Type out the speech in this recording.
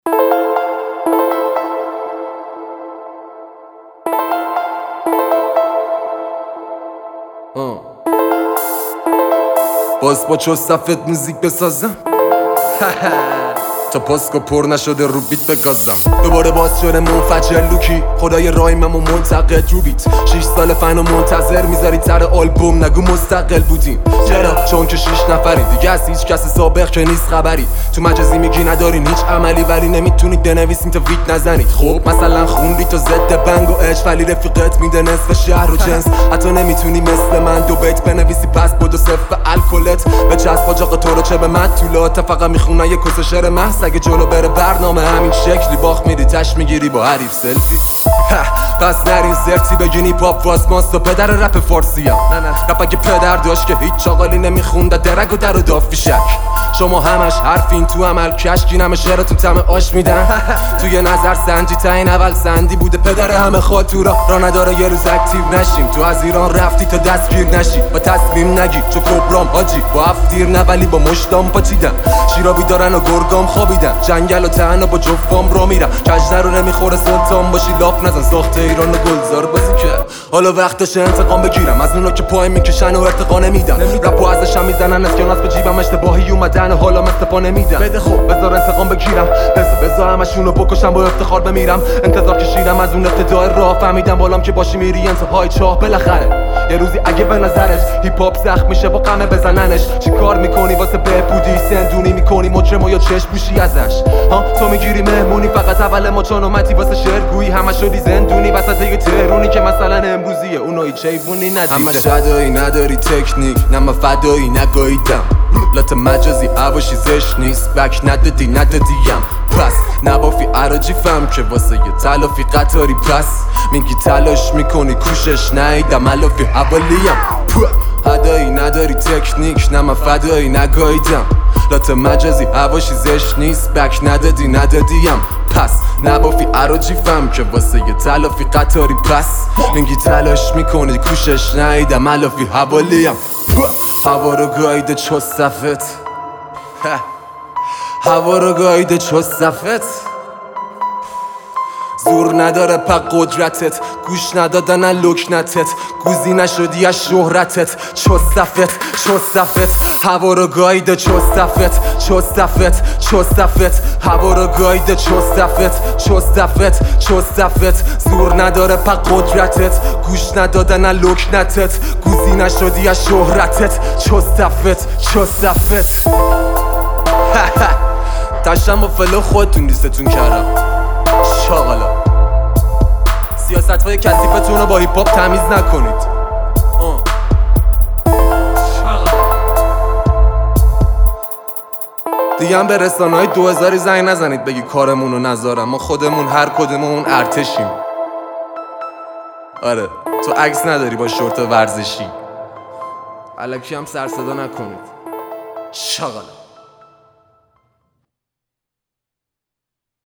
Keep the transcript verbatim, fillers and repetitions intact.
باز با چو صفت موزیک بسازم تا پاسکو پر نشده رو بیت بگازم. دوباره باز شده منفجر لوکی خدای رایممو منتقد رو بیت. شیش سال فن و منتظر میذاری تر آلبوم نگو مستقل بودیم. چرا؟ چون که شیش نفری دیگه از هیچ کس سابق که نیست خبری. تو مجازی میگی ندارین هیچ عملی ولی نمیتونید بنویسین تا ویت نزنید. خب مثلا خوندی تو ضد بنگ و اچ ولی رفیقت میده نصف شهر و جنس. حتی نمیتونی مثل من دو بیت بنویسی پس بدو صفر الکلت به چسب آجاق تو رو چه به مطولات. فقط میخونن یه کس شعر محض اگه جلو بره برنامه همین شکلی باخت میری تش میگیری با حریف سلفی. پس نرین سرتی بگینی پاپ واس ماست و پدر رپ فارسی هم. نه نه رپ اگه پدر داشت که هیچ چاقالی نمیخونده درگ و در و دافی شک. شما همش حرفین تو عمل کشکین همه شعرتون تم آش میدن. توی نظر سنجی تا این اول سندی بوده پدر همه خاطورا را نداره یه روز اکتیو نشیم. تو از ایران رفتی تا دستگیر نشی با تصمیم نگی چو کبرام حاجی با افتیر نه ولی با مشتام پاچیدم. شیرابی دارن و گرگام خوابیدن جنگل و تهنه با جفام را میرم. کجنه رو نمیخوره سلطان باشی لاف نزن ساخت ایران و گلزار بازی که حالا وقتش انتقام بگیرم از اونا که پای میکشن و ارتقا نمیدن. رپو ازشم میزنن اسکناس به جیبم اشتباهی اومدن حالا مستفا نمیدن. بده خوب بذار انتقام بگیرم بذار بذار همشونو بکشم با افتخار بمیرم. انتظار کشیدم از اون ابتدای راه فهمیدم بالام که باشی میری انتهای چاه. بالاخره یه روزی اگه به نظرت هیپ هاپ سخت میشه با قمه بزننش چی کار میکنی واسه بهبودی سندونی میکنی مجرم و یا چشم پوشی ازش. ها تو میگیری مهمونی فقط اول مچان اومدی واسه شعرگویی همه شدی زندونی وسط یه تهرونی که مثلا امروزیه اونایی چیوونی ندیده. همش فدایی نداری تکنیک نه من فدایی نگاهیدم. لات مجازی عواشی زشت نیست بک ندادی ندادیم. پس نبافی عراجی فهم که واسه یه تلافی قطاری پس میگی تلاش میکنی کوشش نیدم علافی حوالیم. هدایی نداری تکنیک نه من فدایی نگاهیدم. لات مجازی عواشی زشت نیست بک ندادی ندادیم. پس نبافی عراجی فهم که واسه یه تلافی قطاری پس میگی تلاش میکنی کوشش نیدم علافی حوالیم. هوا رو گایده چو صفت هوا رو گایده چو صفت زور نداره پا قدرتت گوش ندادن لکنتت گوزی نشدی از شهرتت چو صفت چو صفت هوا رو گایده چو صفت چو صفت چو صفت هوا رو گایده چو صفت چو صفت چو صفت زور نداره پا قدرتت گوش ندادن لکنتت گوزی نشدی از شهرتت چو صفت چو صفت تشم و فلو خودتون لیستتون کردم شاغلا. سیاست های کثیفتون رو با هیپ هاپ تمیز نکنید. دیگه هم به رسانه های دو هزاری زنگ نزنید بگی کارمون رو نذارم. ما خودمون هر کدومون ارتشیم. آره تو عکس نداری با شورت ورزشی الکی هم سر صدا نکنید شاغلا.